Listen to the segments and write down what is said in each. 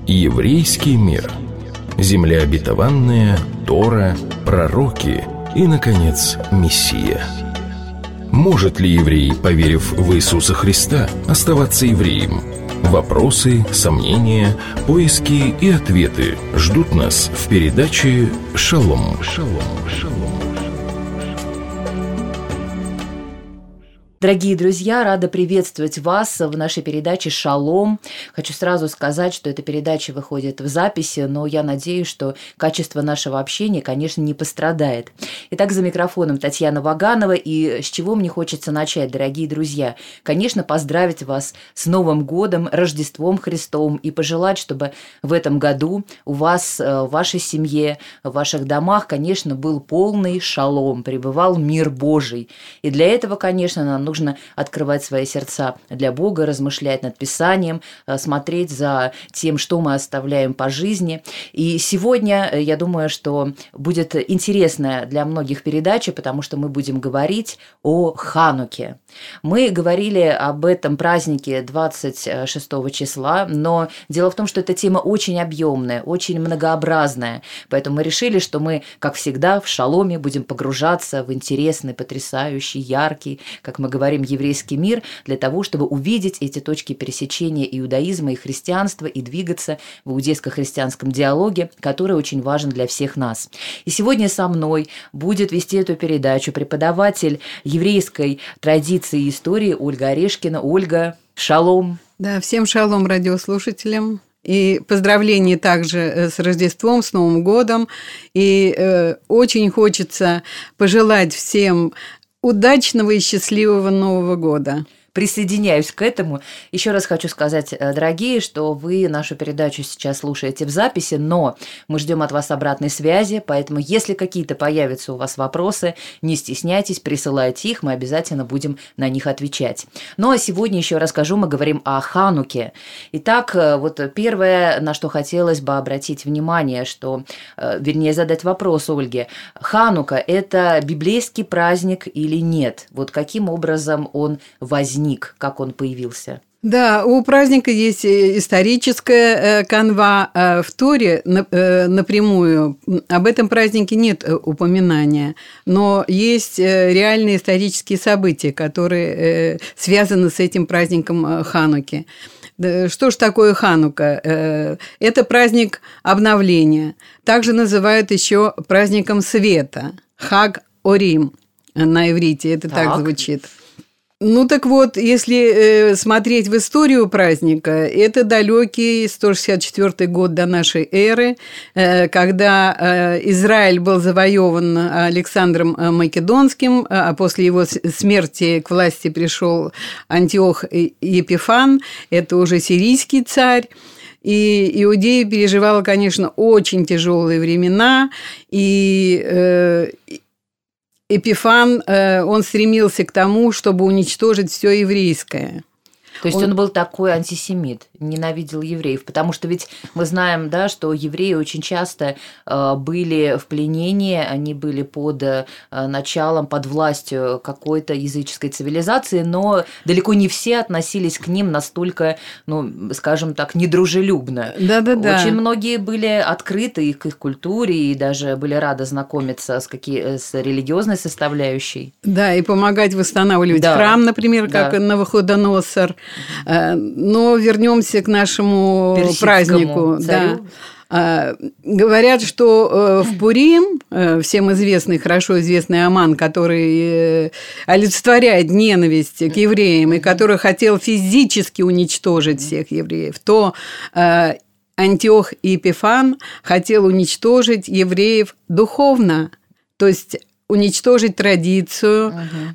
Еврейский мир. Земля обетованная, Тора, пророки и, наконец, Мессия. Может ли еврей, поверив в Иисуса Христа, оставаться евреем? Вопросы, сомнения, поиски и ответы ждут нас в передаче «Шалом». Дорогие друзья, рада приветствовать вас в нашей передаче «Шалом». Хочу сразу сказать, что эта передача выходит в записи, но я надеюсь, что качество нашего общения, конечно, не пострадает. Итак, за микрофоном Татьяна Ваганова. И с чего мне хочется начать, дорогие друзья? Конечно, поздравить вас с Новым годом, Рождеством Христовым и пожелать, чтобы в этом году у вас, в вашей семье, в ваших домах, конечно, был полный шалом, пребывал мир Божий. И для этого, конечно, нам нужно открывать свои сердца для Бога, размышлять над Писанием, смотреть за тем, что мы оставляем по жизни. И сегодня, я думаю, что будет интересная для многих передача, потому что мы будем говорить о Хануке. Мы говорили об этом празднике 26 числа, но дело в том, что эта тема очень объемная, очень многообразная, поэтому мы решили, что мы, как всегда, в шаломе будем погружаться в интересный, потрясающий, яркий, как мы говорим, еврейский мир, для того, чтобы увидеть эти точки пересечения иудаизма и христианства и двигаться в иудейско-христианском диалоге, который очень важен для всех нас. И сегодня со мной будет вести эту передачу преподаватель еврейской традиции и истории Ольга Орешкина. Ольга, шалом! Да, всем шалом радиослушателям. И поздравления также с Рождеством, с Новым годом. И очень хочется пожелать всем удачного и счастливого Нового года. Присоединяюсь к этому. Еще раз хочу сказать, дорогие, что вы нашу передачу сейчас слушаете в записи, но мы ждем от вас обратной связи, поэтому если какие-то появятся у вас вопросы, не стесняйтесь, присылайте их, мы обязательно будем на них отвечать. Ну а сегодня еще расскажу, мы говорим о Хануке. Итак, вот первое, на что хотелось бы обратить внимание, что, вернее, задать вопрос Ольге. Ханука – это библейский праздник или нет? Вот каким образом он возник? Как он появился? Да, у праздника есть историческая канва, в Торе напрямую об этом празднике нет упоминания, но есть реальные исторические события, которые связаны с этим праздником Хануки. Что ж такое Ханука? Это праздник обновления. Также называют еще праздником света. Хаг Орим на иврите, это так звучит. Ну так вот, если смотреть в историю праздника, это далекий 164 год до нашей эры, когда Израиль был завоеван Александром Македонским, а после его смерти к власти пришел Антиох Епифан, это уже сирийский царь. И Иудея переживала, конечно, очень тяжелые времена, и Епифан, он стремился к тому, чтобы уничтожить все еврейское. То есть он был такой антисемит, ненавидел евреев, потому что ведь мы знаем, да, что евреи очень часто были в пленении, они были под началом, под властью какой-то языческой цивилизации, но далеко не все относились к ним настолько, ну, скажем так, недружелюбно. Да-да-да. Очень многие были открыты к их культуре и даже были рады знакомиться с религиозной составляющей. Да, и помогать восстанавливать храм, например, как Навуходоносор. Но вернемся к нашему празднику. Царю. Да. Говорят, что в Пурим, всем известный, хорошо известный Аман, который олицетворяет ненависть к евреям и который хотел физически уничтожить всех евреев, то Антиох Епифан хотел уничтожить евреев духовно, то есть уничтожить традицию,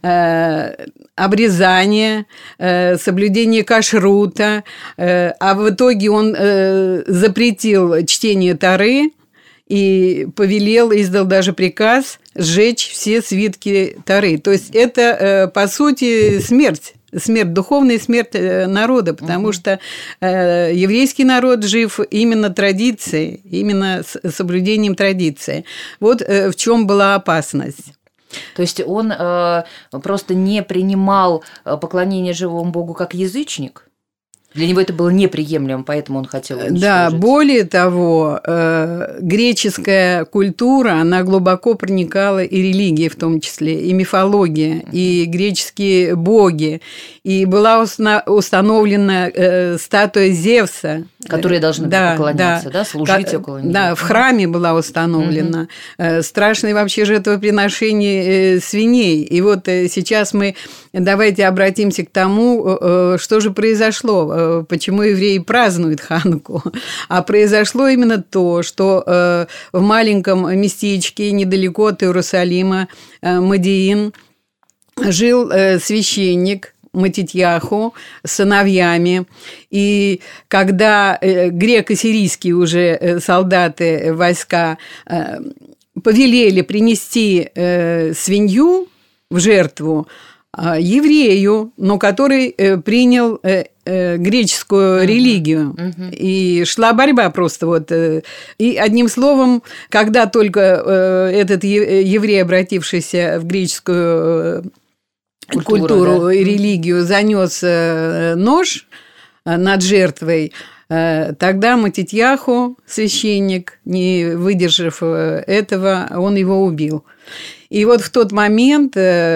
обрезание, соблюдение кашрута, а в итоге он запретил чтение Торы и повелел, издал даже приказ сжечь все свитки Торы. То есть это, по сути, смерть. Смерть, духовная смерть народа, потому что еврейский народ жив именно традицией, именно с соблюдением традиции. Вот в чем была опасность. То есть он просто не принимал поклонение живому Богу как язычник? Для него это было неприемлемо, поэтому он хотел уничтожить. Да, более того, греческая культура, она глубоко проникала и религия в том числе, и мифология, и греческие боги. И была установлена статуя Зевса. Которые должны были поклоняться, да, служить около него. Да, в храме была установлена. Страшное вообще жертвоприношение свиней. И вот сейчас мы давайте обратимся к тому, что же произошло, почему евреи празднуют Хануку. А произошло именно то, что в маленьком местечке недалеко от Иерусалима, Модиин, жил священник Матитьяху с сыновьями. И когда греко-сирийские уже солдаты, войска повелели принести свинью в жертву еврею, но который принял греческую религию. И шла борьба просто вот. И одним словом, когда только этот еврей, обратившийся в греческую культуру и религию, занес нож над жертвой, тогда Матитьяху, священник, не выдержав этого, он его убил. И вот в тот момент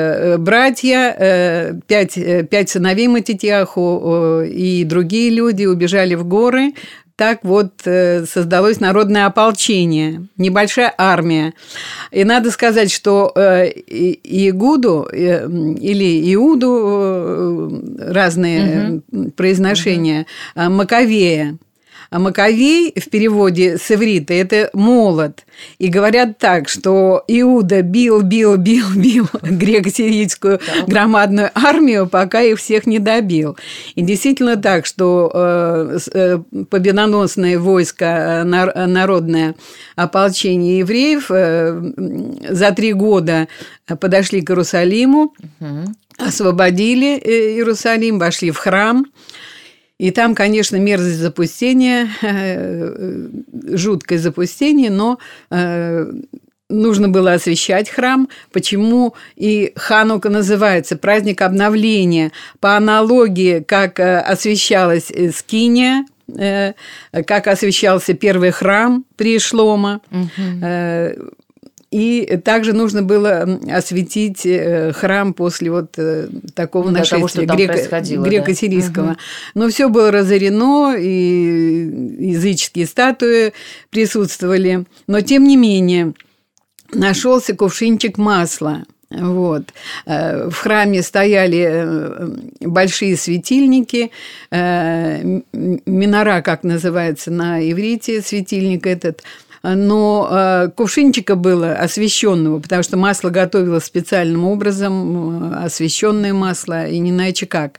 братья, 5 сыновей Матитьяху и другие люди убежали в горы. Так вот создалось народное ополчение, небольшая армия. И надо сказать, что Иуду или Иуду, разные произношения, Маковея. А Маковей в переводе с иврита – это молот. И говорят так, что Иуда бил греко-сирийскую громадную армию, пока их всех не добил. И действительно так, что победоносное войско, народное ополчение евреев за 3 года подошли к Иерусалиму, освободили Иерусалим, вошли в храм. И там, конечно, мерзость запустения, жуткое запустение, но нужно было освящать храм. Почему и Ханука называется праздник обновления? По аналогии, как освящалась Скиния, как освящался первый храм при Шломо. И также нужно было осветить храм после вот такого нашествия греко-сирийского. Да? Но все было разорено, и языческие статуи присутствовали. Но, тем не менее, нашелся кувшинчик масла. Вот. В храме стояли большие светильники, минора, как называется на иврите, светильник этот. Но кувшинчика было освященного, потому что масло готовилось специальным образом, освященное масло, и не иначе как.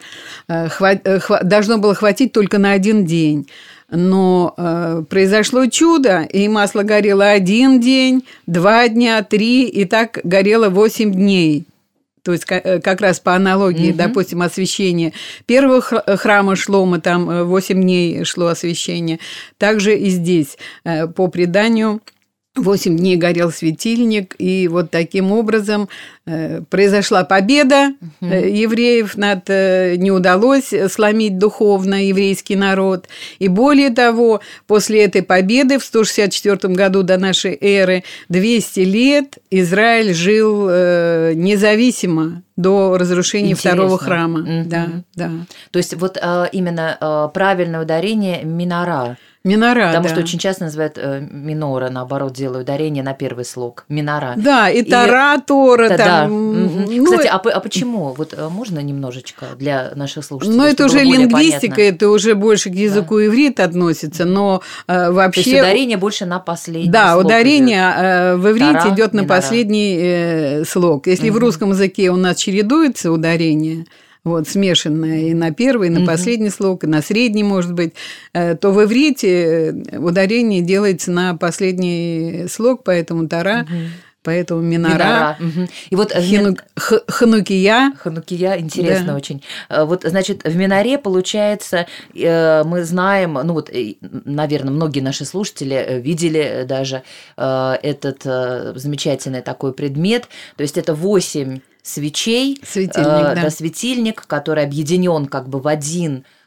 Должно было хватить только на 1 день. Но произошло чудо, и масло горело 1 день, 2 дня, 3, и так горело 8 дней. То есть как раз по аналогии, допустим, освящение первого храма Шломо, там 8 дней шло освящение. Также и здесь, по преданию, 8 дней горел светильник, и вот таким образом произошла победа евреев, не удалось сломить духовно еврейский народ. И более того, после этой победы в 164 году до нашей эры 200 лет Израиль жил независимо до разрушения второго храма. Да. То есть вот именно правильное ударение минора. Минора, потому что очень часто называют минора, наоборот, делают ударение на первый слог. Минора. Да, и Тора, Тора. Да. Кстати, а почему? Вот можно немножечко для наших слушателей? Ну, это уже лингвистика, это уже больше к языку иврит относится, но вообще... То есть ударение больше на последний слог. Да, ударение в иврите идет на последний слог. Если в русском языке у нас чередуется ударение, вот, смешанное и на первый, и на последний слог, и на средний, может быть, то в иврите ударение делается на последний слог, поэтому Тора, поэтому минора. И вот Ханукия. Ханукия, интересно очень. Вот, значит, в миноре, получается, мы знаем, ну вот, наверное, многие наши слушатели видели даже этот замечательный такой предмет, то есть это 8 свечей, светильник, светильник, который объединен как бы в один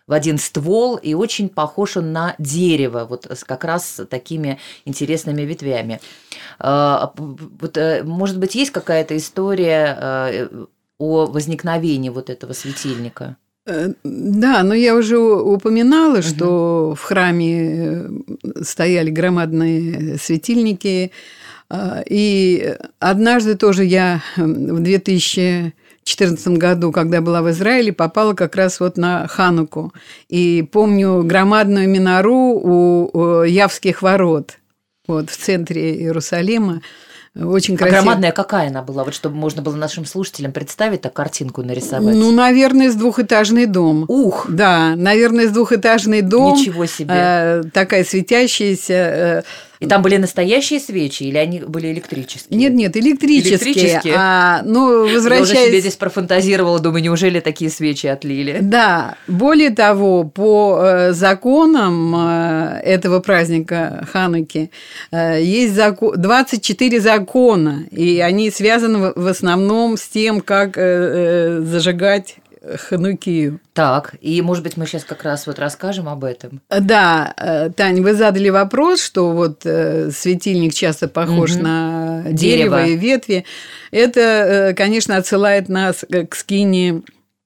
в один ствол, и очень похож он на дерево, вот как раз с такими интересными ветвями. Вот, может быть, есть какая-то история о возникновении вот этого светильника? Да, но я уже упоминала, что в храме стояли громадные светильники, и однажды тоже я в 2014 году, когда была в Израиле, попала как раз вот на Хануку. И помню громадную минору у Явских ворот, вот в центре Иерусалима. Очень красиво. Громадная какая она была, вот чтобы можно было нашим слушателям представить, так картинку нарисовать? Ну, наверное, с двухэтажный дом. Ух! Да, наверное, с двухэтажный дом. Ничего себе! Такая светящаяся. И там были настоящие свечи или они были электрические? Нет, электрические. Возвращаясь... Я уже себе здесь профантазировала, думаю, неужели такие свечи отлили? Да, более того, по законам этого праздника Хануки есть 24 закона, и они связаны в основном с тем, как зажигать Ханукию. Так, и, может быть, мы сейчас как раз вот расскажем об этом. Да, Таня, вы задали вопрос, что вот светильник часто похож на дерево и ветви. Это, конечно, отсылает нас к скине,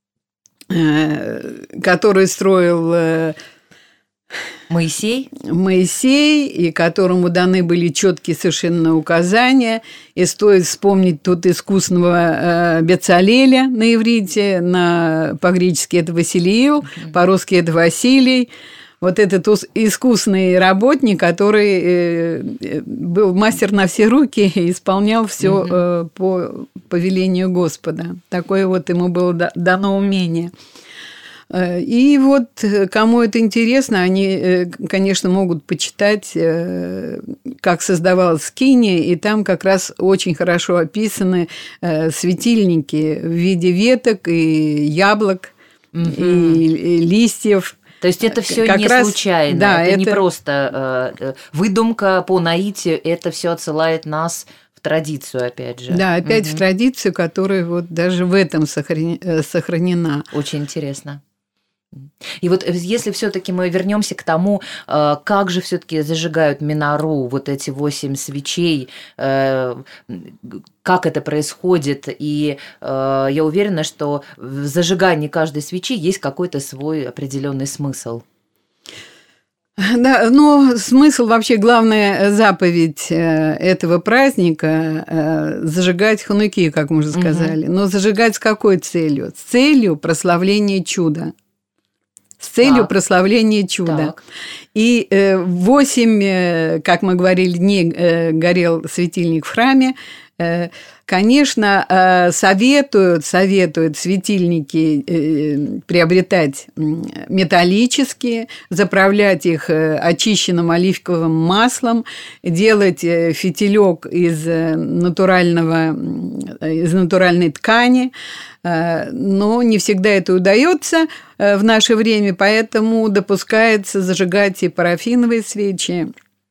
которую строил Моисей, и которому даны были четкие совершенно указания. И стоит вспомнить тут искусного Бецалеля на иврите, по-гречески это Василиил, по-русски это Василий. Вот этот искусный работник, который был мастер на все руки и исполнял все по повелению Господа. Такое вот ему было дано умение. И вот, кому это интересно, они, конечно, могут почитать, как создавалась скиния, и там как раз очень хорошо описаны светильники в виде веток и яблок, и листьев. То есть это все не случайно, да, это не просто выдумка по наитию, это все отсылает нас в традицию, опять же. Да, опять в традицию, которая вот даже в этом сохранена. Очень интересно. И вот если все-таки мы вернемся к тому, как же все-таки зажигают минору, вот эти 8 свечей, как это происходит, и я уверена, что в зажигании каждой свечи есть какой-то свой определенный смысл. Да, но смысл вообще, главная заповедь этого праздника – зажигать ханукию, как мы уже сказали. Но зажигать с какой целью? С целью прославления чуда. С целью прославления чуда. Так. И 8, как мы говорили, дней горел светильник в храме. Конечно, советуют светильники приобретать металлические, заправлять их очищенным оливковым маслом, делать фитилек из натуральной ткани. Но не всегда это удается в наше время, поэтому допускается зажигать и парафиновые свечи,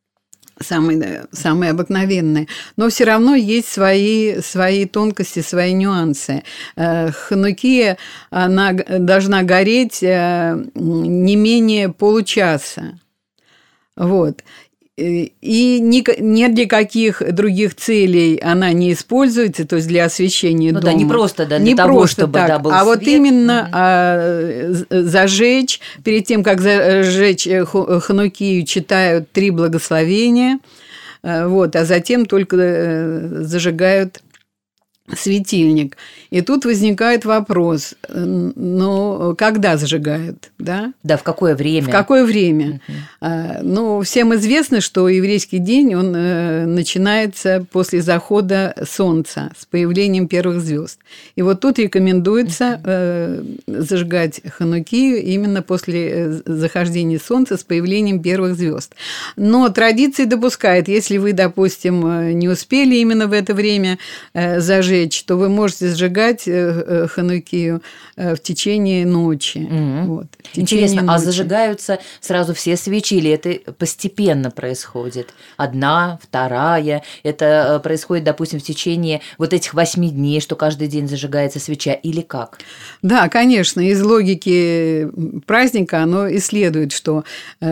самые обыкновенные. Но все равно есть свои тонкости, свои нюансы. Ханукия, она должна гореть не менее получаса. Вот. И ни для каких других целей она не используется, то есть для освещения дома. Да, не просто для того, чтобы был свет. Вот именно зажечь, перед тем, как зажечь ханукию, читают 3 благословения, вот, а затем только зажигают светильник. И тут возникает вопрос, ну, когда зажигают, да? Да, в какое время? В какое время? Ну, всем известно, что еврейский день, он начинается после захода солнца, с появлением первых звезд. И вот тут рекомендуется зажигать ханукию именно после захождения солнца с появлением первых звезд. Но традиция допускает, если вы, допустим, не успели именно в это время зажечь, зажечь, то вы можете сжигать ханукию в течение ночи. Вот, Интересно, а зажигаются сразу все свечи или это постепенно происходит? Одна, вторая? Это происходит, допустим, в течение вот этих 8 дней, что каждый день зажигается свеча, или как? Да, конечно, из логики праздника оно и следует, что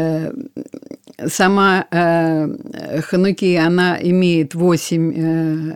сама ханукия, она имеет 8,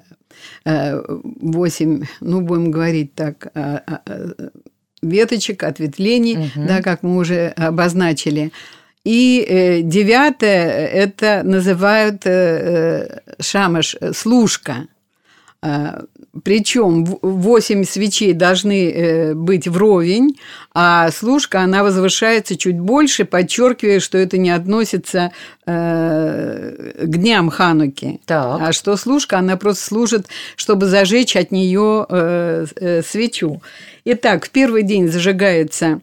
ну, будем говорить так, веточек, ответвлений, да, как мы уже обозначили. И 9-е это называют шамаш, служка. Причем 8 свечей должны быть вровень, а служка, она возвышается чуть больше, подчеркивая, что это не относится к дням Хануки. Так. А что служка, она просто служит, чтобы зажечь от нее свечу. Итак, в первый день зажигается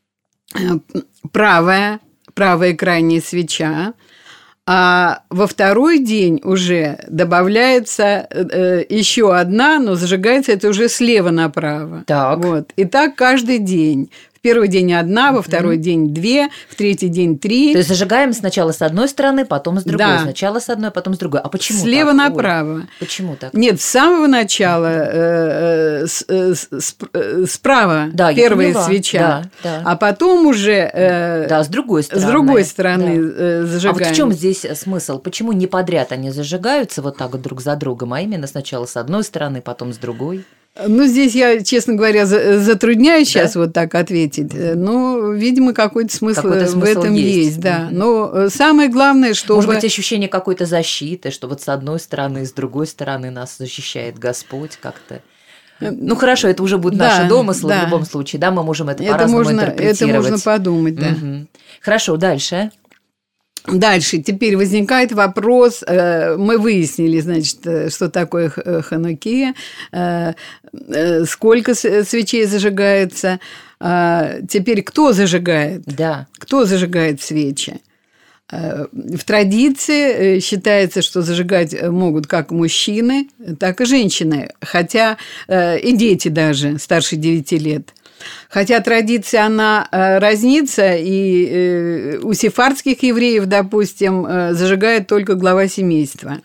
правая крайняя свеча, а во второй день уже добавляется еще одна, но зажигается это уже слева направо. Так. Вот. И так каждый день. В первый день одна, во второй день 2, в третий день 3. То есть зажигаем сначала с одной стороны, потом с другой. Да. Сначала с одной, потом с другой. А почему Слева так? направо. Ой, почему так? Нет, с самого начала справа Да, первая я поняла. свеча, Да. а потом уже Да, с другой стороны. с другой стороны Да. зажигаем. А вот в чем здесь смысл? Почему не подряд они зажигаются вот так вот друг за другом, а именно сначала с одной стороны, потом с другой? Ну, здесь я, честно говоря, затрудняюсь сейчас вот так ответить. Но, видимо, какой-то смысл в этом есть, да. Но самое главное, чтобы... Может быть, ощущение какой-то защиты, что вот с одной стороны и с другой стороны нас защищает Господь как-то. Ну, хорошо, это уже будут наши домыслы в любом случае, да, мы можем это по-разному интерпретировать. Это можно подумать, да. Хорошо, дальше. Дальше теперь возникает вопрос, мы выяснили, значит, что такое ханукия, сколько свечей зажигается, теперь кто зажигает? Да. Кто зажигает свечи? В традиции считается, что зажигать могут как мужчины, так и женщины, хотя и дети даже старше 9 лет. Хотя традиция, она разнится, и у сефардских евреев, допустим, зажигает только глава семейства.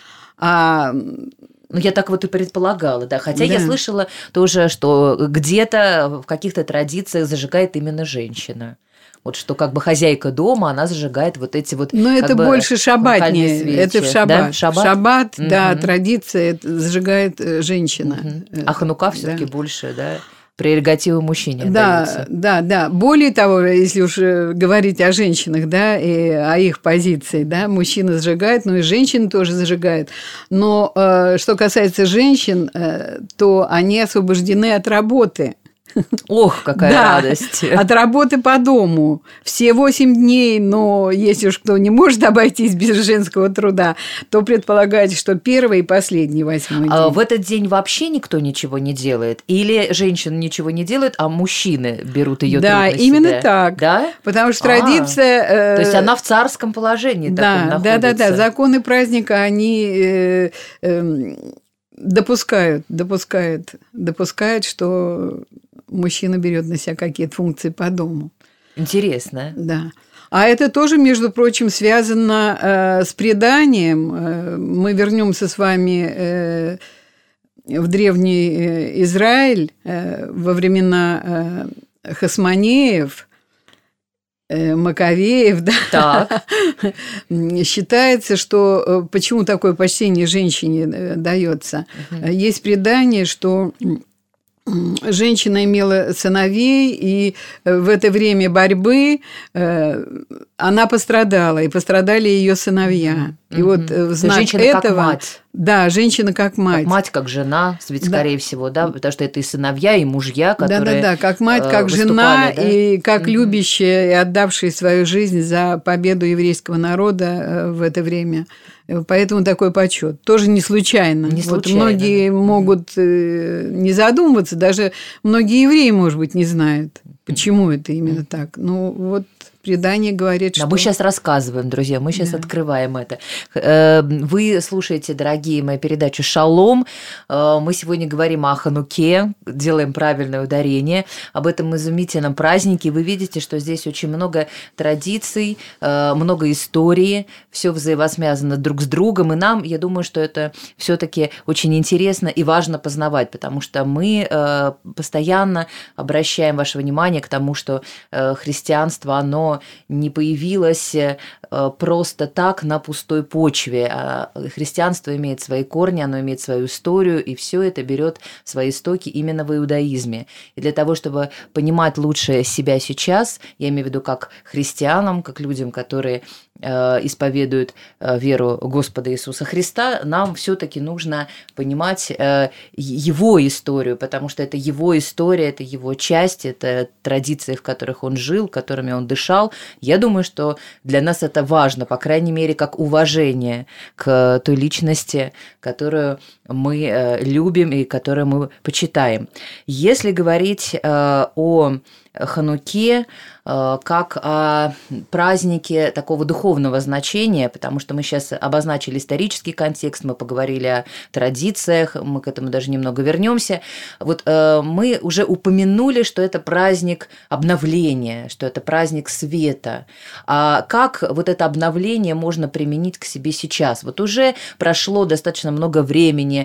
Ну, я так вот и предполагала, да. Хотя я слышала тоже, что где-то в каких-то традициях зажигает именно женщина. Вот что как бы хозяйка дома, она зажигает вот эти вот. Но это больше шаббатнее. Это в шаббат. Да? Шаббат, да, традиция зажигает женщина. А ханука все-таки больше, да? Прерогативы мужчине отдаются. Да. Более того, если уж говорить о женщинах, да, и о их позиции, да, мужчина зажигает, но и женщины тоже зажигают. Но что касается женщин, то они освобождены от работы. Ох, какая радость. От работы по дому. Все 8 дней, но если уж кто не может обойтись без женского труда, то предполагается, что первый и последний 8-й день. А в этот день вообще никто ничего не делает? Или женщины ничего не делают, а мужчины берут ее труд на себя? Да, именно так. Да? Потому что традиция... То есть она в царском положении таком находится. Да. Законы праздника, они допускают, что мужчина берет на себя какие-то функции по дому. Интересно. Да. А это тоже, между прочим, связано с преданием. Мы вернемся с вами в древний Израиль во времена Хасмонеев, Маковеев, да. Так. Считается, что почему такое почтение женщине дается. Есть предание, что женщина имела сыновей, и в это время борьбы она пострадала, и пострадали ее сыновья. И вот в знак женщина этого... как мать. Да, женщина как мать. Как мать, как жена, ведь, скорее всего, да, потому что это и сыновья, и мужья, которые Да, как мать, как жена, да? И как любящая и отдавшая свою жизнь за победу еврейского народа в это время. Поэтому такой почет. Тоже не случайно. Вот многие могут не задумываться, даже многие евреи, может быть, не знают, почему это именно так. Ну, вот предание говорит, да, что... мы сейчас рассказываем, друзья, мы сейчас открываем это. Вы слушаете, дорогие мои, передачу «Шалом». Мы сегодня говорим о Хануке, делаем правильное ударение, об этом изумительном празднике. Вы видите, что здесь очень много традиций, много истории, все взаимосвязано друг с другом, и нам, я думаю, что это все-таки очень интересно и важно познавать, потому что мы постоянно обращаем ваше внимание к тому, что христианство, оно не появилось просто так на пустой почве. А христианство имеет свои корни, оно имеет свою историю, и все это берет свои истоки именно в иудаизме. И для того, чтобы понимать лучше себя сейчас, я имею в виду как христианам, как людям, которые исповедуют веру Господа Иисуса Христа, нам все-таки нужно понимать его историю, потому что это его история, это его часть, это традиции, в которых он жил, которыми он дышал. Я думаю, что для нас это важно, по крайней мере, как уважение к той личности, которую мы любим и которую мы почитаем. Если говорить о Хануке как о празднике такого духовного значения, потому что мы сейчас обозначили исторический контекст, мы поговорили о традициях, мы к этому даже немного вернемся. Вот мы уже упомянули, что это праздник обновления, что это праздник света. А как вот это обновление можно применить к себе сейчас? Вот уже прошло достаточно много времени,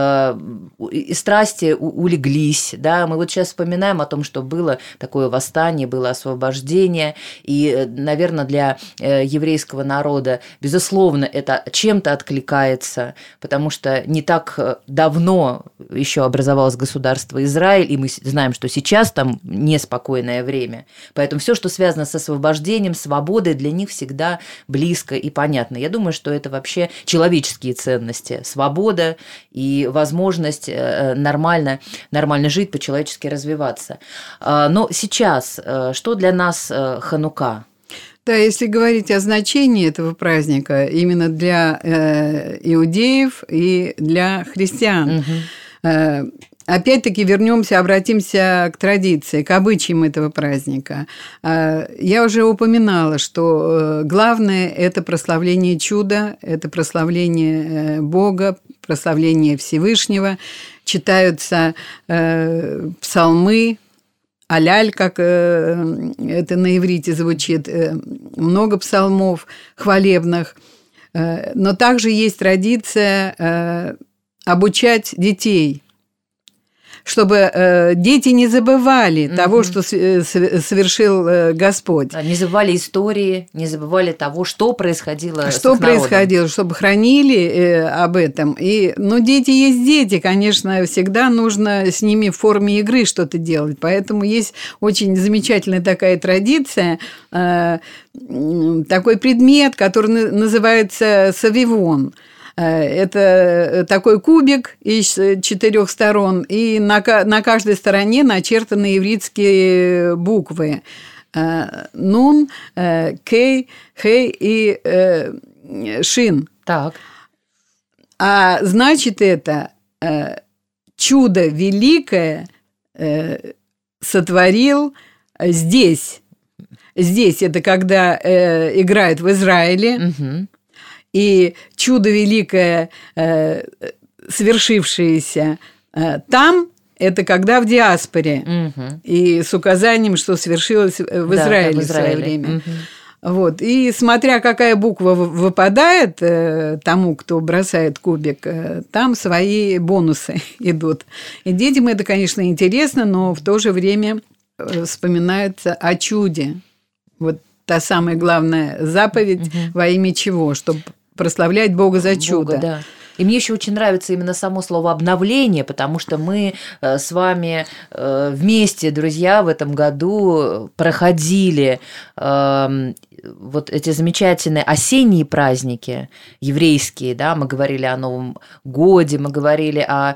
и страсти улеглись, да, мы вот сейчас вспоминаем о том, что было такое восстание, было освобождение, и, наверное, для еврейского народа, безусловно, это чем-то откликается, потому что не так давно еще образовалось государство Израиль, и мы знаем, что сейчас там неспокойное время, поэтому все, что связано с освобождением, свободой, для них всегда близко и понятно. Я думаю, что это вообще человеческие ценности, свобода и возможность нормально жить, по-человечески развиваться. Но сейчас, что для нас Ханука? Да, если говорить о значении этого праздника именно для иудеев и для христиан, опять-таки вернемся, обратимся к традиции, к обычаям этого праздника. Я уже упоминала, что главное – это прославление чуда, это прославление Бога, прославление Всевышнего. Читаются псалмы, аляль, как это на иврите звучит, много псалмов хвалебных. Но также есть традиция обучать детей, чтобы дети не забывали того, что совершил Господь. Не забывали истории, не забывали того, что происходило с их народом. Что происходило, чтобы хранили об этом. Но дети есть дети, конечно, всегда нужно с ними в форме игры что-то делать. Поэтому есть очень замечательная такая традиция, такой предмет, который называется савивон. Это такой кубик из 4 сторон, и на каждой стороне начертаны ивритские буквы. Нун, кей, хей и шин. Так. А значит, это чудо великое сотворил здесь. Здесь это когда играют в Израиле. И чудо великое, свершившееся там, это когда в диаспоре. И с указанием, что свершилось в Израиле в свое время. Вот. И смотря какая буква выпадает тому, кто бросает кубик, там свои бонусы идут. И детям это, конечно, интересно, но в то же время вспоминается о чуде. Вот та самая главная заповедь, во имя чего? Чтобы прославлять Бога за чудо. Да. И мне еще очень нравится именно само слово «обновление», потому что мы с вами вместе, друзья, в этом году проходили вот эти замечательные осенние праздники еврейские, да, мы говорили о Новом Годе, мы говорили о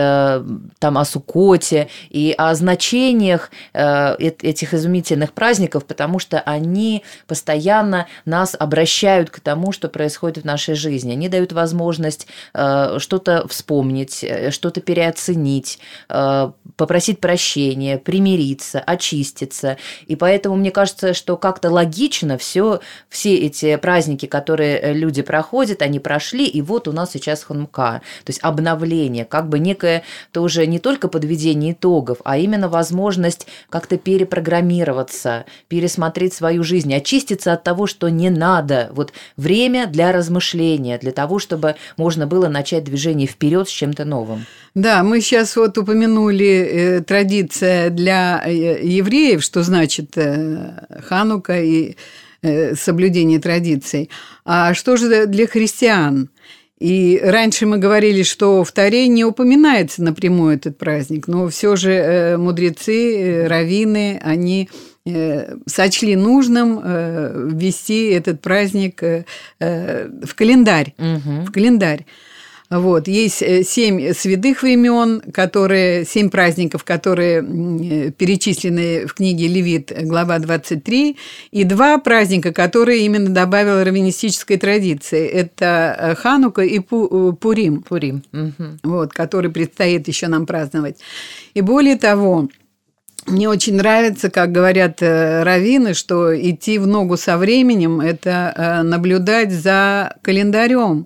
Суккоте и о значениях этих изумительных праздников, потому что они постоянно нас обращают к тому, что происходит в нашей жизни. Они дают возможность что-то вспомнить, что-то переоценить, попросить прощения, примириться, очиститься. И поэтому мне кажется, что как-то логично все эти праздники, которые люди проходят, они прошли, и вот у нас сейчас Ханука. То есть обновление, как бы некое тоже не только подведение итогов, а именно возможность как-то перепрограммироваться, пересмотреть свою жизнь, очиститься от того, что не надо. Вот время для размышления, для того, чтобы можно было начать движение вперед с чем-то новым. Да, мы сейчас вот упомянули традиция для евреев, что значит Ханука и соблюдение традиций. А что же для христиан? И раньше мы говорили, что в Торе не упоминается напрямую этот праздник, но все же мудрецы, раввины, они сочли нужным ввести этот праздник в календарь. В календарь. Вот. Есть 7 святых времен, 7 праздников, которые перечислены в книге Левит, глава 23, и 2 праздника, которые именно добавила раввинистической традиции. Это Ханука и Пурим. Вот, который предстоит еще нам праздновать. И более того, мне очень нравится, как говорят раввины, что идти в ногу со временем – это наблюдать за календарем.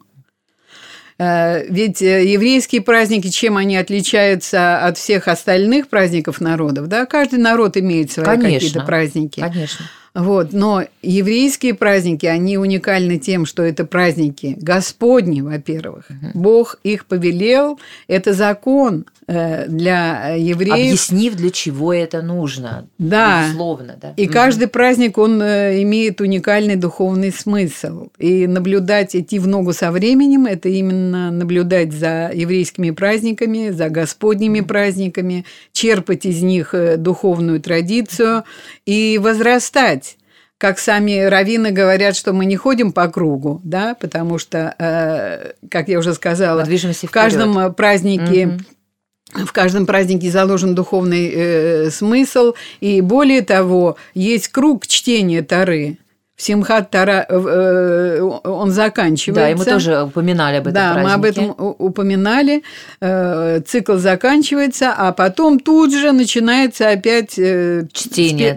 Ведь еврейские праздники, чем они отличаются от всех остальных праздников народов? Да? Каждый народ имеет свои какие-то праздники. Конечно. Вот. Но еврейские праздники, они уникальны тем, что это праздники Господни, во-первых. Бог их повелел, это закон для евреев. Объяснив, для чего это нужно. Да. Безусловно. Да. И каждый праздник, он имеет уникальный духовный смысл. И наблюдать, идти в ногу со временем, это именно наблюдать за еврейскими праздниками, за Господними праздниками, черпать из них духовную традицию и возрастать. Как сами раввины говорят, что мы не ходим по кругу, да, потому что, как я уже сказала, в каждом празднике... В каждом празднике заложен духовный смысл, и более того, есть круг чтения Торы. В Симхат Тора он заканчивается. Да, и мы тоже упоминали об этом празднике. Да, мы об этом упоминали. Цикл заканчивается, а потом тут же начинается опять чтение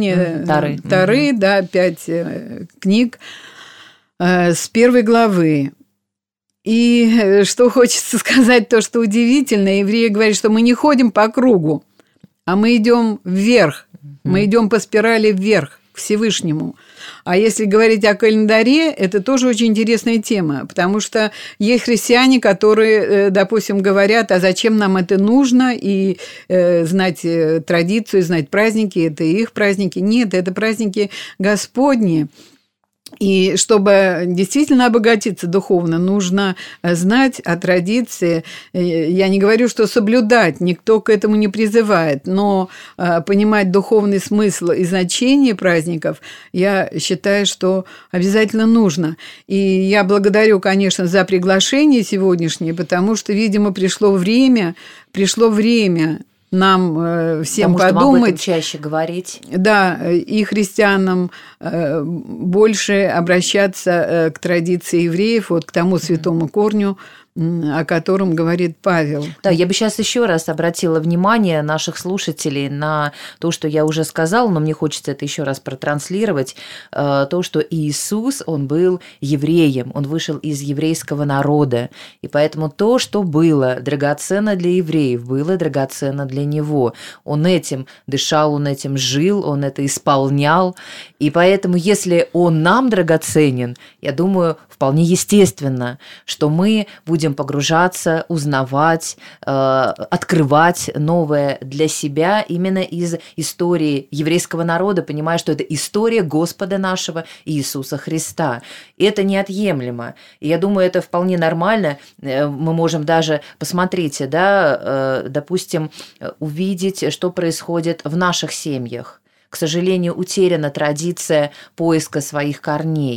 Торы, да, 5 книг с 1 главы. И что хочется сказать, то, что удивительно, евреи говорят, что мы не ходим по кругу, а мы идем вверх, мы идем по спирали вверх, к Всевышнему. А если говорить о календаре, это тоже очень интересная тема, потому что есть христиане, которые, допустим, говорят, а зачем нам это нужно, и знать традицию, знать праздники, это их праздники. Нет, это праздники Господни. И чтобы действительно обогатиться духовно, нужно знать о традиции. Я не говорю, что соблюдать, никто к этому не призывает, но понимать духовный смысл и значение праздников, я считаю, что обязательно нужно. И я благодарю, конечно, за приглашение сегодняшнее, потому что, видимо, пришло время нам всем потому подумать. Об этом чаще говорить. Да, и христианам больше обращаться к традиции евреев, вот к тому святому корню, о котором говорит Павел. Да, я бы сейчас еще раз обратила внимание наших слушателей на то, что я уже сказала, но мне хочется это еще раз протранслировать, то, что Иисус, он был евреем, он вышел из еврейского народа, и поэтому то, что было драгоценно для евреев, было драгоценно для него. Он этим дышал, он этим жил, он это исполнял, и поэтому, если он нам драгоценен, я думаю, вполне естественно, что мы будем погружаться, узнавать, открывать новое для себя именно из истории еврейского народа, понимая, что это история Господа нашего Иисуса Христа. И это неотъемлемо. И я думаю, это вполне нормально. Мы можем даже, посмотрите, да, допустим, увидеть, что происходит в наших семьях. К сожалению, утеряна традиция поиска своих корней.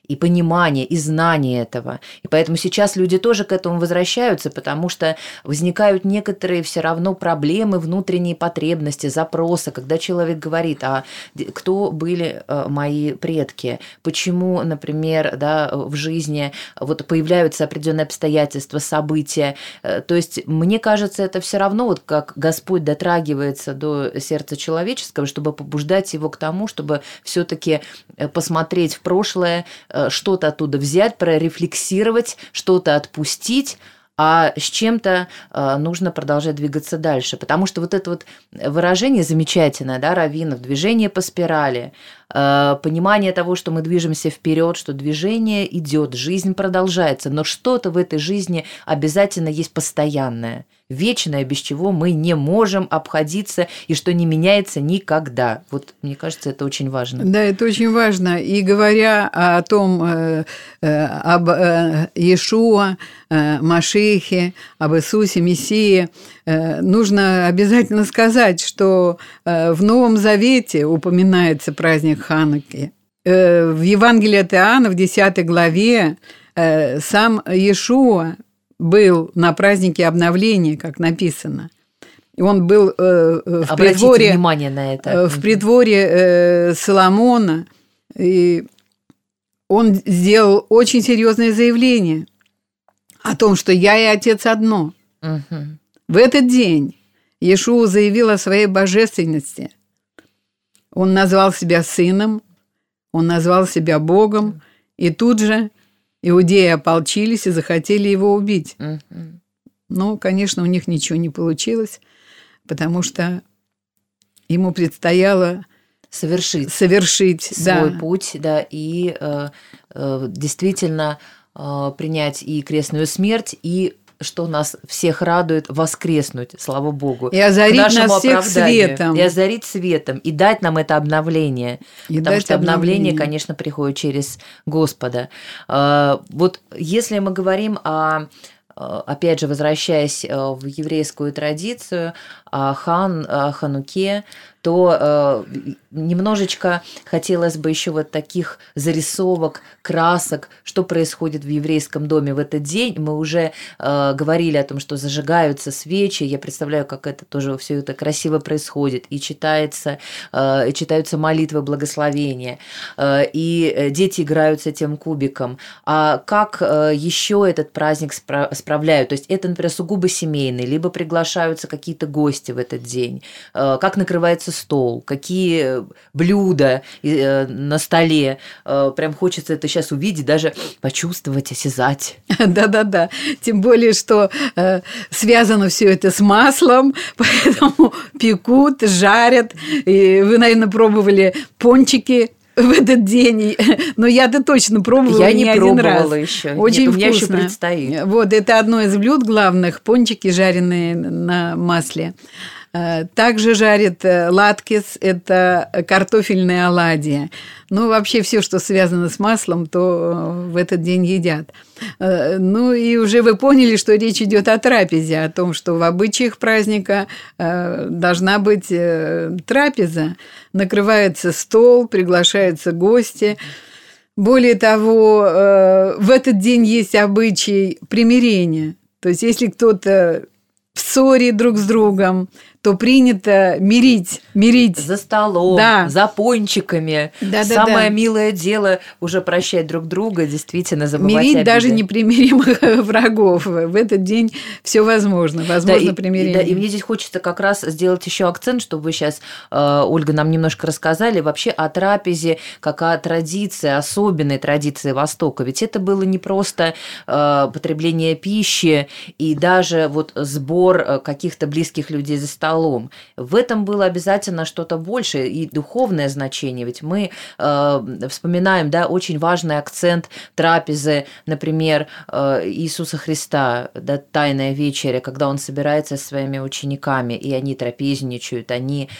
и понимание, и знание этого. И поэтому сейчас люди тоже к этому возвращаются, потому что возникают некоторые все равно проблемы, внутренние потребности, запросы, когда человек говорит, а кто были мои предки, почему, например, да, в жизни вот появляются определенные обстоятельства, события. То есть, мне кажется, это все равно, вот как Господь дотрагивается до сердца человеческого, чтобы побуждать его к тому, чтобы все-таки посмотреть в прошлое, что-то оттуда взять, прорефлексировать, что-то отпустить, а с чем-то нужно продолжать двигаться дальше. Потому что вот это вот выражение замечательное, да, раввинов, движение по спирали, понимание того, что мы движемся вперед, что движение идет, жизнь продолжается, но что-то в этой жизни обязательно есть постоянное, вечное, без чего мы не можем обходиться и что не меняется никогда. Вот мне кажется, это очень важно. Да, это очень важно. И говоря о том, об Иешуа, Машиахе, об Иисусе, Мессии, нужно обязательно сказать, что в Новом Завете упоминается праздник Хануки. В Евангелии от Иоанна, в 10 главе, сам Иешуа был на празднике обновления, как написано. И он был в придворе, внимание на это. В придворе Соломона, и он сделал очень серьезное заявление о том, что я и Отец одно. В этот день Иешуа заявил о своей божественности. Он назвал себя сыном, он назвал себя Богом, и тут же иудеи ополчились и захотели его убить. Но, конечно, у них ничего не получилось, потому что ему предстояло совершить свой путь, да, и действительно принять и крестную смерть, и что нас всех радует, воскреснуть, слава Богу. И озарить нас всех светом. И озарить светом, и дать нам это обновление. Потому что обновление, конечно, приходит через Господа. Вот если мы говорим опять же, возвращаясь в еврейскую традицию, о Хануке, то немножечко хотелось бы еще вот таких зарисовок, красок, что происходит в еврейском доме в этот день. Мы уже говорили о том, что зажигаются свечи. Я представляю, как это тоже все это красиво происходит. И читаются молитвы благословения. И дети играют с этим кубиком. А как еще этот праздник справляют? То есть это, например, сугубо семейный, либо приглашаются какие-то гости в этот день. Как накрывается стол, какие блюда на столе. Прям хочется это сейчас увидеть, даже почувствовать, осязать. Да-да-да. Тем более, что связано все это с маслом, поэтому пекут, жарят. И вы, наверное, пробовали пончики в этот день, но я-то точно пробовала я не один раз. Я не пробовала еще. Очень Нет, вкусно. У меня еще предстоит. Вот, это одно из блюд главных, пончики, жареные на масле. Также жарят латкес, это картофельные оладьи. Ну, вообще все, что связано с маслом, то в этот день едят. Ну, и уже вы поняли, что речь идет о трапезе, о том, что в обычаях праздника должна быть трапеза. Накрывается стол, приглашаются гости. Более того, в этот день есть обычай примирения. То есть, если кто-то в ссоре друг с другом, то принято мирить. За столом, да. За пончиками. Самое милое дело уже прощать друг друга, действительно забывать мирить обиды. Даже непримиримых врагов. В этот день все возможно. Возможно примирение. Да, и мне здесь хочется как раз сделать еще акцент, чтобы вы сейчас, Ольга, нам немножко рассказали вообще о трапезе, как о традиции, особенной традиции Востока. Ведь это было не просто потребление пищи и даже вот сбор каких-то близких людей за столом. В этом было обязательно что-то большее и духовное значение. Ведь мы вспоминаем, да, очень важный акцент трапезы, например, Иисуса Христа, да, Тайная вечеря, когда Он собирается со своими учениками, и они трапезничают, они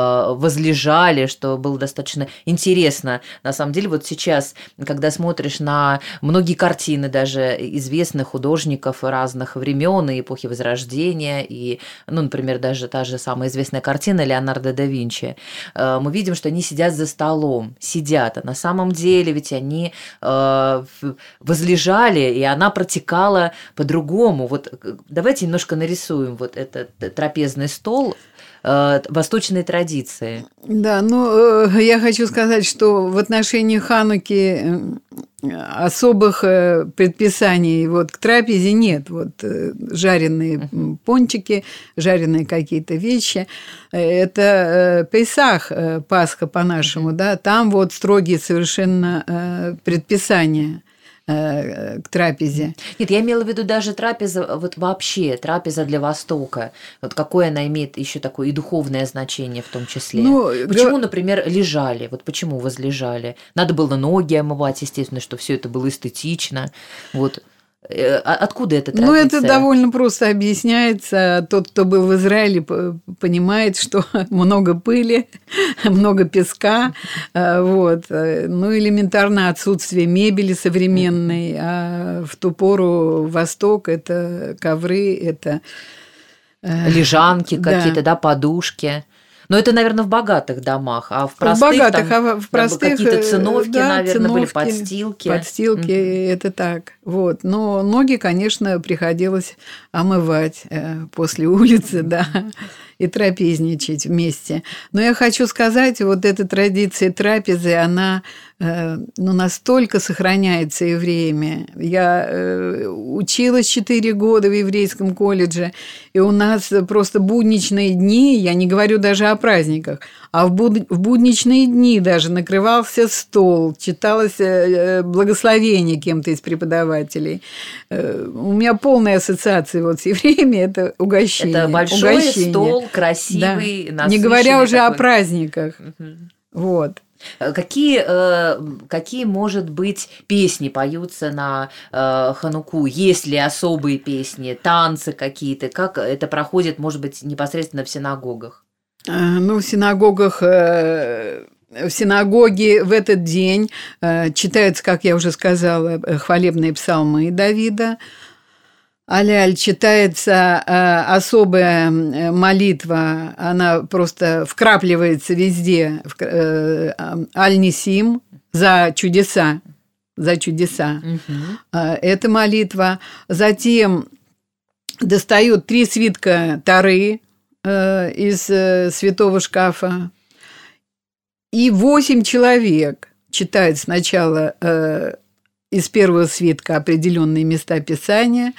возлежали, что было достаточно интересно. На самом деле, вот сейчас, когда смотришь на многие картины даже известных художников разных времен и эпохи Возрождения, и, ну, например, даже та та же самая известная картина Леонардо да Винчи, мы видим, что они сидят за столом, сидят, а на самом деле ведь они возлежали, и она протекала по-другому. Вот давайте немножко нарисуем вот этот трапезный стол восточной традиции. Да, я хочу сказать, что в отношении Хануки особых предписаний вот к трапезе нет. Вот жареные пончики, жареные какие-то вещи. Это Песах, Пасха по-нашему, да, там вот строгие совершенно предписания к трапезе. Нет, я имела в виду даже трапеза, вот вообще трапеза для Востока. Вот какое она имеет еще такое и духовное значение в том числе. Почему, например, лежали? Вот почему возлежали? Надо было ноги омывать, естественно, что все это было эстетично. Вот. Откуда эта традиция? Это довольно просто объясняется. Тот, кто был в Израиле, понимает, что много пыли, много песка, вот. Элементарно отсутствие мебели современной, а в ту пору Восток – это ковры, это… Лежанки какие-то, да, подушки. Но это, наверное, в богатых домах, а в простых, в простых какие-то циновки, да, наверное, были подстилки. Подстилки, это так. Вот. Но ноги, конечно, приходилось омывать после улицы, да, и трапезничать вместе. Но я хочу сказать, вот эта традиция трапезы, она настолько сохраняется евреями. Я училась 4 года в еврейском колледже, и у нас просто будничные дни, я не говорю даже о праздниках, а в будничные дни даже накрывался стол, читалось благословение кем-то из преподавателей. У меня полная ассоциация вот с евреями – это угощение. Это большой стол, красивый, да. Не говоря уже такой. О праздниках. Вот. Какие, может быть, песни поются на Хануку? Есть ли особые песни, танцы какие-то? Как это проходит, может быть, непосредственно в синагогах? В синагогах… В синагоге в этот день читаются, как я уже сказала, хвалебные псалмы Давида. Аляль, читается особая молитва, она просто вкрапливается везде, Аль-Нисим, за чудеса. Эта молитва. Затем достают 3 свитка Торы из святого шкафа, и 8 человек читают сначала из первого свитка определенные места Писания,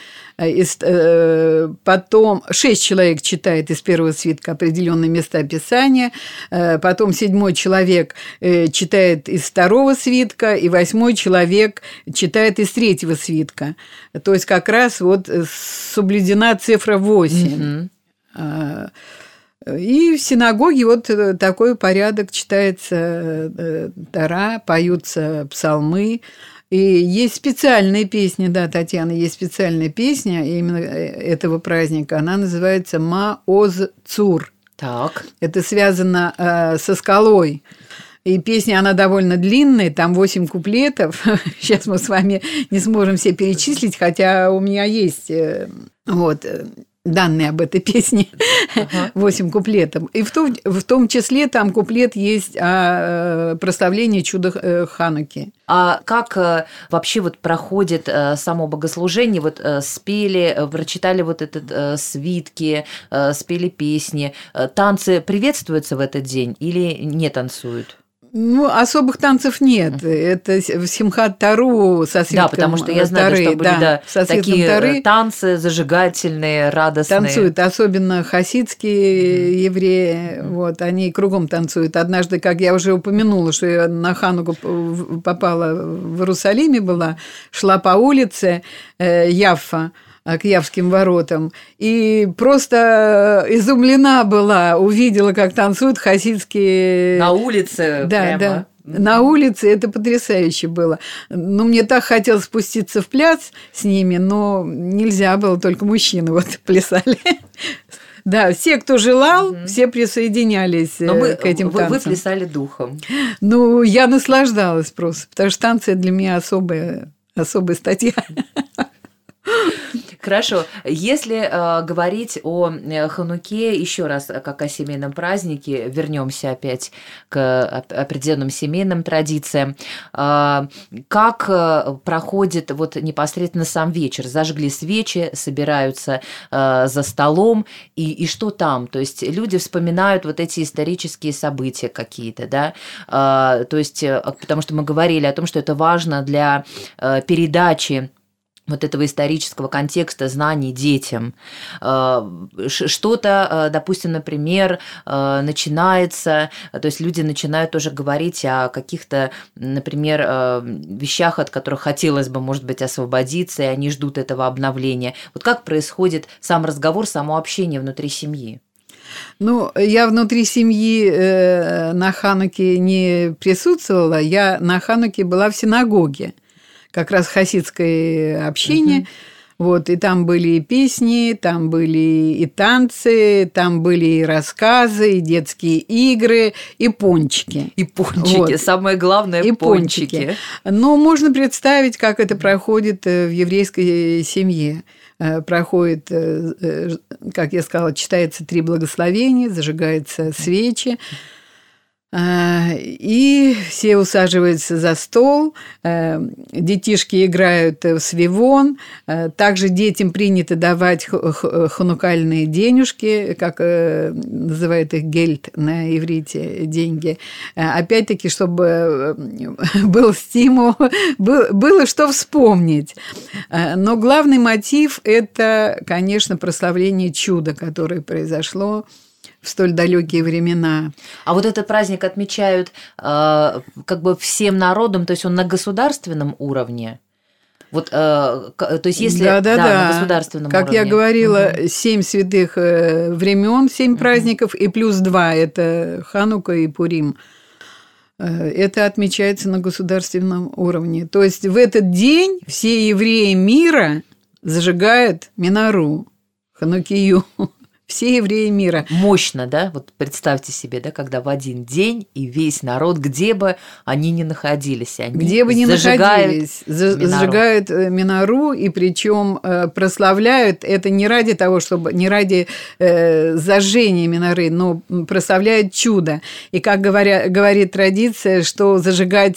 потом 6 человек читает из первого свитка определенные места Писания, потом 7 человек читает из второго свитка, и 8 человек читает из третьего свитка. То есть как раз вот соблюдена цифра 8. И в синагоге вот такой порядок: читается Тора, поются псалмы. И есть специальные песни, да, Татьяна, есть специальная песня именно этого праздника. Она называется «Маоз Цур». Так. Это связано со скалой. И песня, она довольно длинная, там 8 куплетов. Сейчас мы с вами не сможем все перечислить, хотя у меня есть данные об этой песне, 8 куплетов. И в том числе там куплет есть о прославлении чуда Хануки. А как вообще вот проходит само богослужение? Вот спели, прочитали вот этот свитки, спели песни. Танцы приветствуются в этот день или не танцуют? Особых танцев нет. Это в Симхат Тору со свитком Торы. Да, потому что я знаю, Торы, что были такие Торы. Танцы зажигательные, радостные. Танцуют, особенно хасидские евреи. Вот, они кругом танцуют. Однажды, как я уже упомянула, что я на Хануку попала в Иерусалиме была, шла по улице Яффа, к Явским воротам, и просто изумлена была, увидела, как танцуют хасидские… На улице да, прямо. Да. На улице это потрясающе было. Мне так хотелось спуститься в пляс с ними, но нельзя было, только мужчины вот плясали. Да, все, кто желал, все присоединялись к этим танцам. Вы плясали духом. Я наслаждалась просто, потому что танцы для меня особая статья. Хорошо. Если говорить о Хануке, еще раз, как о семейном празднике, вернемся опять к определенным семейным традициям. Как проходит вот непосредственно сам вечер? Зажгли свечи, собираются за столом, и что там? То есть люди вспоминают вот эти исторические события какие-то, да? То есть, потому что мы говорили о том, что это важно для передачи вот этого исторического контекста знаний детям. Что-то, допустим, например, начинается, то есть люди начинают тоже говорить о каких-то, например, вещах, от которых хотелось бы, может быть, освободиться, и они ждут этого обновления. Вот как происходит сам разговор, само общение внутри семьи? Ну, я внутри семьи на Хануке не присутствовала, я на Хануке была в синагоге, как раз хасидское общение. Вот, и там были и песни, там были и танцы, там были и рассказы, и детские игры, и пончики. И пончики, вот. Самое главное, и пончики. Но можно представить, как это проходит в еврейской семье. Проходит, как я сказала, читается 3 благословения, зажигаются свечи. И все усаживаются за стол, детишки играют в свивон, также детям принято давать ханукальные денежки, как называют их гельд на иврите, деньги. Опять-таки, чтобы был стимул, было что вспомнить. Но главный мотив – это, конечно, прославление чуда, которое произошло в столь далекие времена. А вот этот праздник отмечают как бы всем народом, то есть он на государственном уровне? Вот, то есть если на государственном как уровне. Я говорила, 7 святых времен, 7 праздников, и плюс 2 – это Ханука и Пурим. Это отмечается на государственном уровне. То есть в этот день все евреи мира зажигают минору, ханукию. Все евреи мира. Мощно, да? Вот представьте себе, да, когда в один день и весь народ, где бы они ни находились, они где бы ни находились, зажигают минору, и причем прославляют это не ради того, чтобы не ради зажжения миноры, но прославляют чудо. И как говорит традиция, что зажигать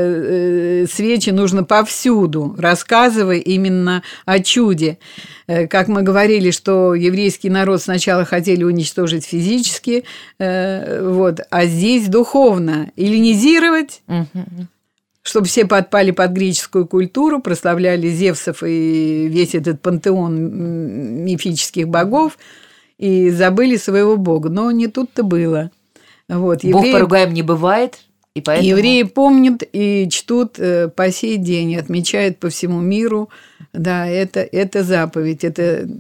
свечи нужно повсюду, рассказывая именно о чуде. Как мы говорили, что еврейский народ сначала хотели уничтожить физически, вот, а здесь духовно эллинизировать, чтобы все подпали под греческую культуру, прославляли Зевсов и весь этот пантеон мифических богов, и забыли своего бога. Но не тут-то было. Вот, Бог поругаем не бывает. И поэтому... Евреи помнят и чтут по сей день, отмечают по всему миру. Да, это заповедь, это...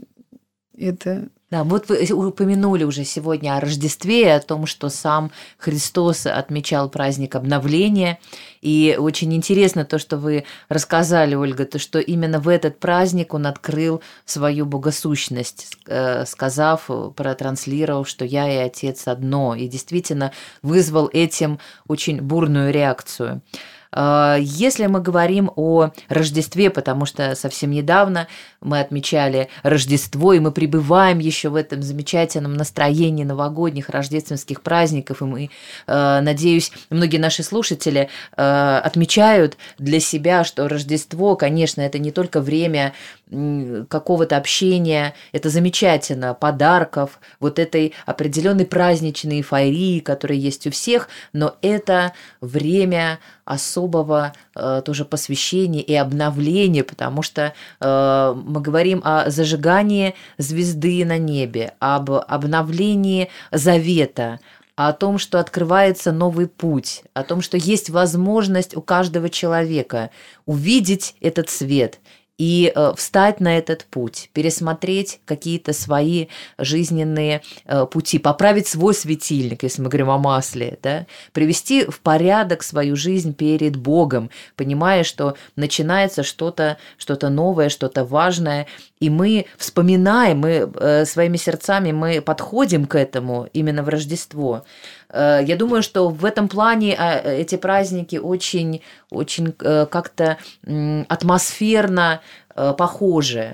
Да, вот вы упомянули уже сегодня о Рождестве, о том, что сам Христос отмечал праздник обновления. И очень интересно то, что вы рассказали, Ольга, то, что именно в этот праздник он открыл свою богосущность, сказав, протранслировав, что «Я и Отец одно», и действительно вызвал этим очень бурную реакцию. Если мы говорим о Рождестве, потому что совсем недавно мы отмечали Рождество, и мы пребываем еще в этом замечательном настроении новогодних рождественских праздников, и мы, надеюсь, многие наши слушатели отмечают для себя, что Рождество, конечно, это не только время какого-то общения, это замечательно, подарков, вот этой определенной праздничной эйфории, которая есть у всех, но это время особого тоже посвящения и обновления, потому что мы говорим о зажигании звезды на небе, об обновлении завета, о том, что открывается новый путь, о том, что есть возможность у каждого человека увидеть этот свет и встать на этот путь, пересмотреть какие-то свои жизненные пути, поправить свой светильник, если мы говорим о масле, да? Привести в порядок свою жизнь перед Богом, понимая, что начинается что-то новое, что-то важное, и мы вспоминаем, мы своими сердцами мы подходим к этому именно в Рождество. Я думаю, что в этом плане эти праздники очень как-то атмосферно похожи.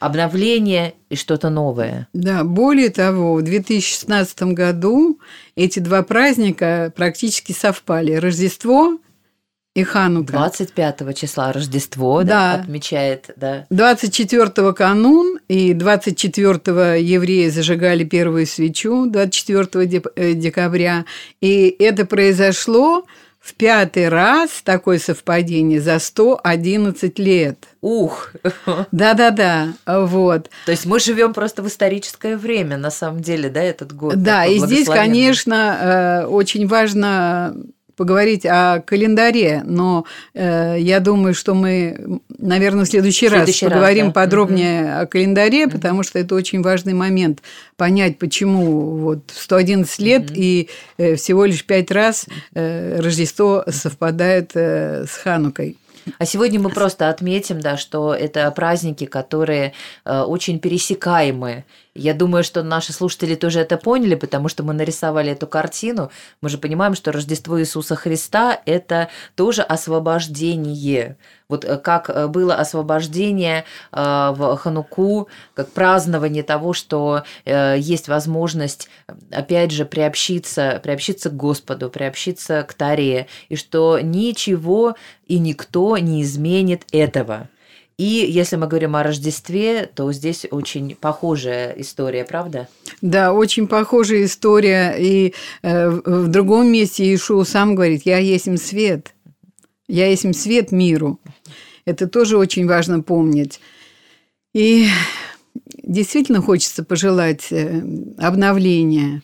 обновление и что-то новое. Да, более того, в 2016 году эти два праздника практически совпали. Рождество и Ханука. 25 числа Рождество, да, отмечает, да. 24-го канун, и 24-го евреи зажигали первую свечу, 24 декабря. И это произошло в 5-й раз, такое совпадение, за 111 лет. Ух! Да-да-да, вот. То есть мы живем просто в историческое время, на самом деле, да, этот год? Да, и здесь, конечно, очень важно поговорить о календаре, но я думаю, что мы, наверное, в следующий раз поговорим подробнее о календаре, потому что это очень важный момент, понять, почему вот 111 лет и всего лишь 5 раз Рождество совпадает с Ханукой. А сегодня мы просто отметим, да, что это праздники, которые очень пересекаемы. Я думаю, что наши слушатели тоже это поняли, потому что мы нарисовали эту картину. Мы же понимаем, что Рождество Иисуса Христа – это тоже освобождение. Вот как было освобождение в Хануку, как празднование того, что есть возможность, опять же, приобщиться к Господу, приобщиться к Торе, и что ничего и никто не изменит этого. И если мы говорим о Рождестве, то здесь очень похожая история, правда? Да, очень похожая история. И в другом месте Иешуа сам говорит: «Я есмь свет, я есмь свет миру». Это тоже очень важно помнить. И действительно хочется пожелать обновления,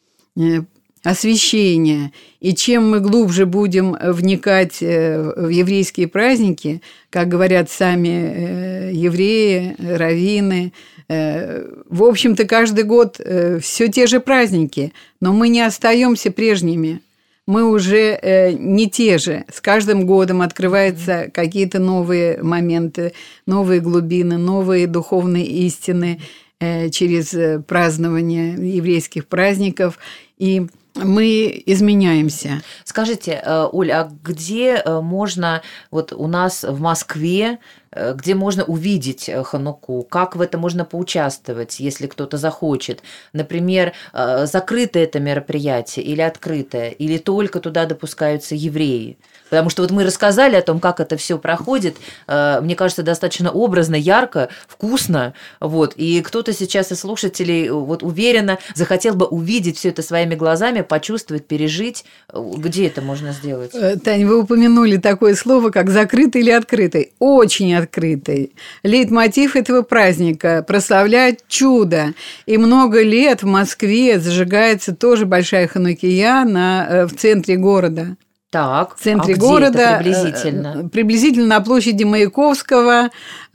освящения. И чем мы глубже будем вникать в еврейские праздники, как говорят сами евреи, раввины, в общем-то, каждый год все те же праздники, но мы не остаемся прежними. Мы уже не те же. С каждым годом открываются какие-то новые моменты, новые глубины, новые духовные истины через празднование еврейских праздников. И мы изменяемся. Скажите, Оль, а где можно, вот у нас в Москве, где можно увидеть Хануку? Как в этом можно поучаствовать, если кто-то захочет? Например, закрытое это мероприятие или открытое? Или только туда допускаются евреи? Потому что вот мы рассказали о том, как это все проходит, мне кажется, достаточно образно, ярко, вкусно. Вот. И кто-то сейчас из слушателей вот уверенно захотел бы увидеть все это своими глазами, почувствовать, пережить. Где это можно сделать? Таня, вы упомянули такое слово, как закрытый или открытый. Очень открытый. Лейтмотив этого праздника – прославлять чудо. И много лет в Москве зажигается тоже большая ханукия в центре города. Так, в центре города, приблизительно? Приблизительно на площади Маяковского,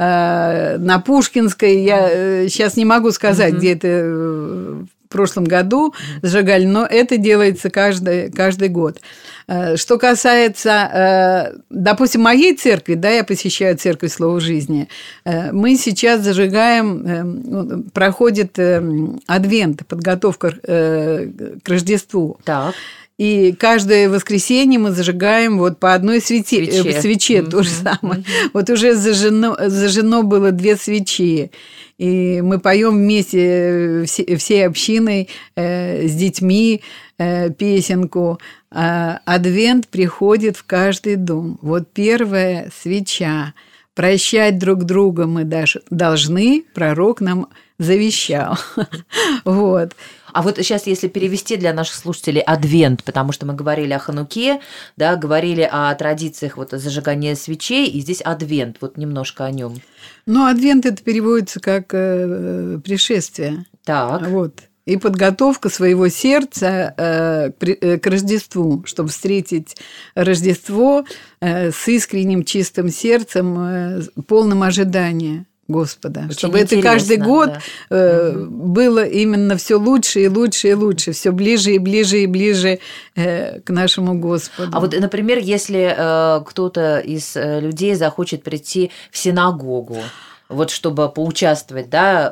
на Пушкинской. Я сейчас не могу сказать, где это в прошлом году зажигали, но это делается каждый год. Что касается, допустим, моей церкви, да, я посещаю церковь Слова жизни, мы сейчас зажигаем, проходит адвент, подготовка к Рождеству. Так. И каждое воскресенье мы зажигаем вот по одной свече то же самое. Вот уже зажжено было 2 свечи. И мы поем вместе всей общиной с детьми песенку. Адвент приходит в каждый дом. Вот первая свеча. Прощать друг друга мы должны, пророк нам завещал. Вот. А вот сейчас, если перевести для наших слушателей адвент, потому что мы говорили о Хануке, да, говорили о традициях вот зажигания свечей, и здесь адвент, вот немножко о нем. Ну, адвент это переводится как пришествие. Так. Вот. И подготовка своего сердца к Рождеству, чтобы встретить Рождество с искренним чистым сердцем, полным ожидания Господа. Очень чтобы это каждый год было именно все лучше и лучше и лучше, все ближе и ближе и ближе к нашему Господу. А вот, например, если кто-то из людей захочет прийти в синагогу, вот чтобы поучаствовать, да,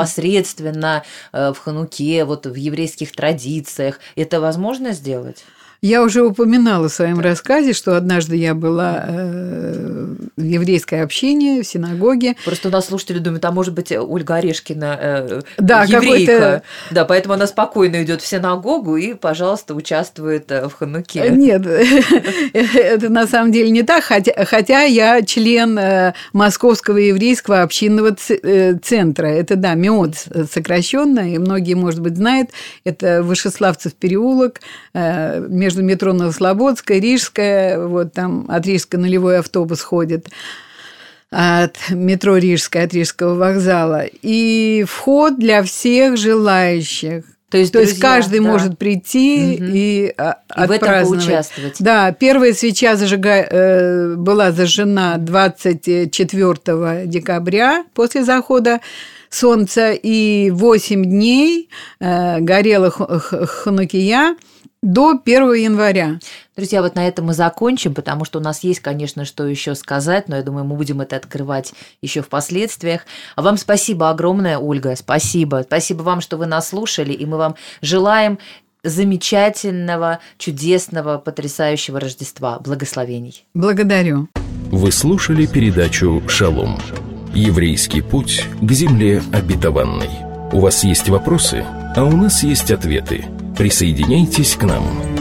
непосредственно в Хануке, вот в еврейских традициях, это возможно сделать? Я уже упоминала в своем рассказе, что однажды я была в еврейской общине, в синагоге. Просто у нас слушатели думают, а может быть, Ольга Орешкина да, еврейка. Да, поэтому она спокойно идет в синагогу и, пожалуйста, участвует в Хануке. Нет, это на самом деле не так, хотя я член Московского еврейского общинного центра. Это, да, МИОЦ сокращенно, и многие, может быть, знают. Это Вышеславцев переулок, между метро Новослободская, Рижская, вот там от Рижской нулевой автобус ходит, от метро Рижская, от Рижского вокзала. И вход для всех желающих. То есть каждый может прийти и отпраздновать. В этом поучаствовать. Да, первая свеча была зажжена 24 декабря после захода солнца, и 8 дней горела ханукия до 1 января. Друзья, вот на этом мы закончим, потому что у нас есть, конечно, что еще сказать, но я думаю, мы будем это открывать еще впоследствиях. А вам спасибо огромное, Ольга, спасибо. Спасибо вам, что вы нас слушали, и мы вам желаем замечательного, чудесного, потрясающего Рождества. Благословений. Благодарю. Вы слушали передачу «Шалом». Еврейский путь к земле обетованной. У вас есть вопросы, а у нас есть ответы. Присоединяйтесь к нам.